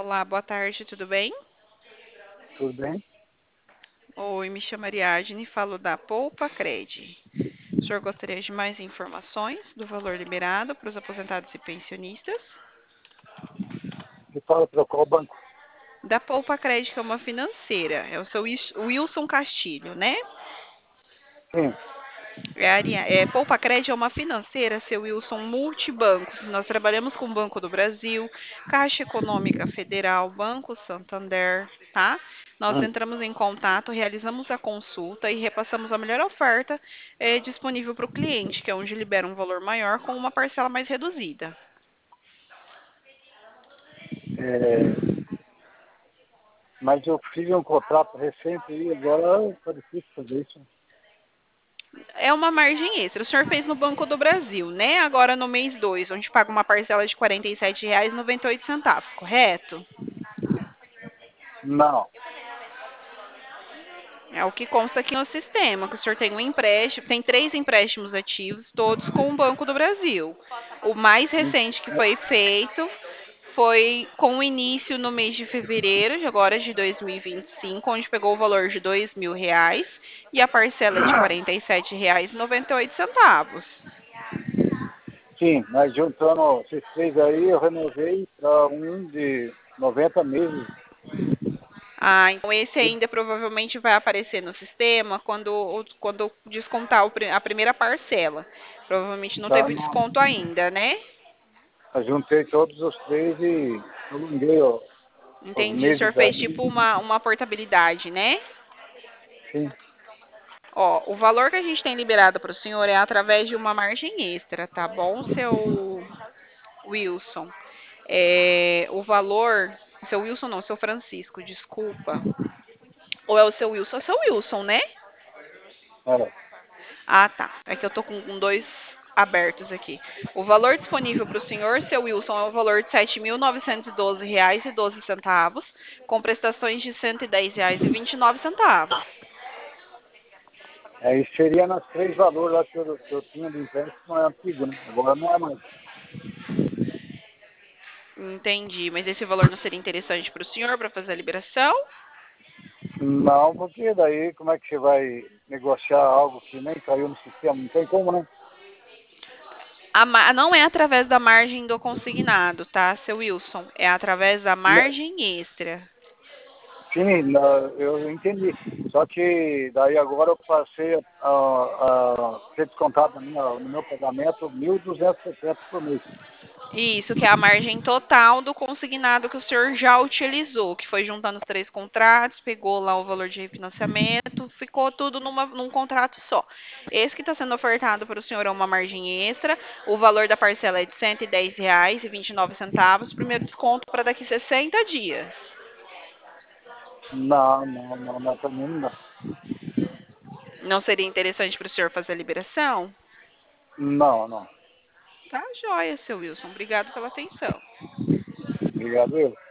Olá, boa tarde, tudo bem? Tudo bem? Oi, me chamo Ariadne, falo da Poupa Cred. O senhor gostaria de mais informações do valor liberado para os aposentados e pensionistas? Você fala para qual banco? Da Poupa Cred, que é uma financeira, é o seu Wilson Castilho, né? Sim. Poupa Cred é uma financeira, seu Wilson, multibancos. Nós trabalhamos com o Banco do Brasil, Caixa Econômica Federal, Banco Santander, tá? Nós Hum. entramos em contato, realizamos a consulta e repassamos a melhor oferta disponível para o cliente, que é onde libera um valor maior com uma parcela mais reduzida. É, mas eu fiz um contrato recente e agora está difícil fazer isso. É uma margem extra. O senhor fez no Banco do Brasil, né? Agora no mês 2, onde paga uma parcela de R$ 47,98, correto? Não. É o que consta aqui no sistema, que o senhor tem um empréstimo, tem 3 empréstimos ativos, todos com o Banco do Brasil. O mais recente que foi feito foi com o início no mês de fevereiro, de agora de 2025, onde pegou o valor de R$ 2.000 e a parcela de R$ 47,98. Sim, mas juntando esses três aí, eu renovei para um de 90 meses. Ah, então esse ainda provavelmente vai aparecer no sistema quando descontar a primeira parcela. Provavelmente não Tá, teve não, desconto ainda, né? eu juntei todos os três e prolonguei os Entendi. O senhor meses fez aí. tipo uma portabilidade, né? Sim. Ó, o valor que a gente tem liberado para o senhor é através de uma margem extra, tá bom, seu Wilson? O valor. Seu Wilson não, seu Francisco, desculpa. Ou é o seu Wilson? É o seu Wilson, né? É. Ah, tá. É que eu tô com dois abertos aqui. O valor disponível para o senhor, seu Wilson, é o valor de R$ 7.912,12, com prestações de R$ 110,29. Aí seria nas três valores lá que eu tinha de empréstimo é antigo, né? Agora não é mais. Entendi, mas esse valor não seria interessante para o senhor para fazer a liberação? Não, porque daí como é que você vai negociar algo que nem caiu no sistema? Não tem como, né? Não é através da margem do consignado, tá, seu Wilson? É através da Não, margem extra. sim, eu entendi. Só que daí agora eu passei a ser descontado no meu pagamento 1.270 por mês. Isso, que é a margem total do consignado que o senhor já utilizou, que foi juntando os 3 contratos, pegou lá o valor de refinanciamento, ficou tudo num contrato só. Esse que está sendo ofertado para o senhor é uma margem extra, o valor da parcela é de R$ 110,29, primeiro desconto para daqui 60 dias. Não, não, não, não, para mim não dá. Não seria interessante para o senhor fazer a liberação? Não, não. Tá joia, seu Wilson. Obrigado pela atenção. Obrigado, eu.